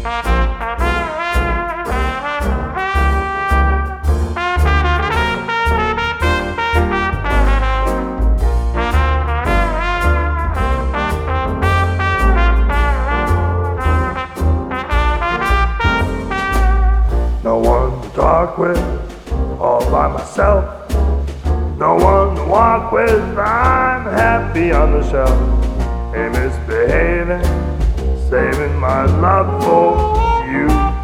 No one to talk with, all by myself. No one to walk with, I'm happy on the shelf. Hey, misbehaving, saving my love for you.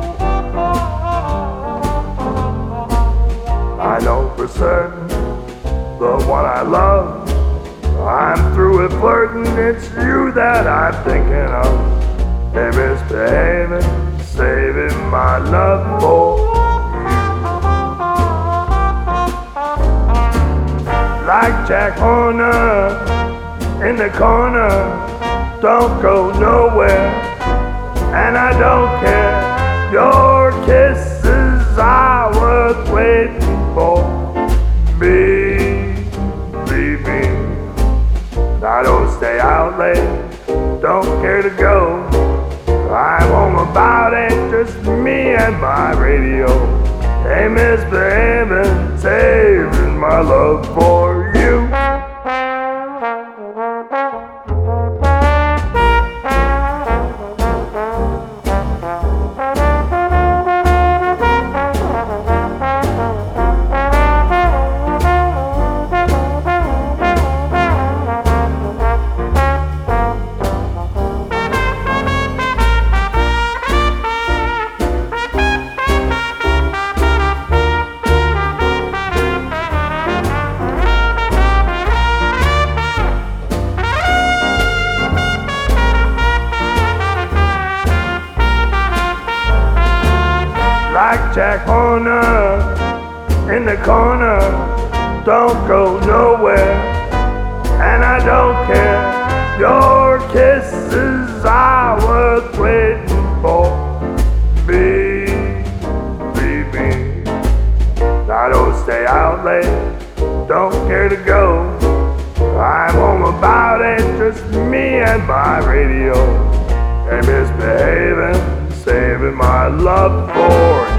I know for certain, the one I love, I'm through with flirting, it's you that I'm thinking of. Hey, misbehaving, saving my love for you. Like Jack Horner in the corner, don't go nowhere, and I don't care. Your kisses are worth waiting for. Believe me, I don't stay out late, don't care to go. I'm home about 8, just me and my radio. Hey, misbehaving, saving my love for you. Like Jack Horner in the corner, don't go nowhere, and I don't care. Your kisses are worth waiting for. Believe me, I don't stay out late, don't care to go. I'm home about 8, just me and my radio. Hey, misbehaving, saving my love for you.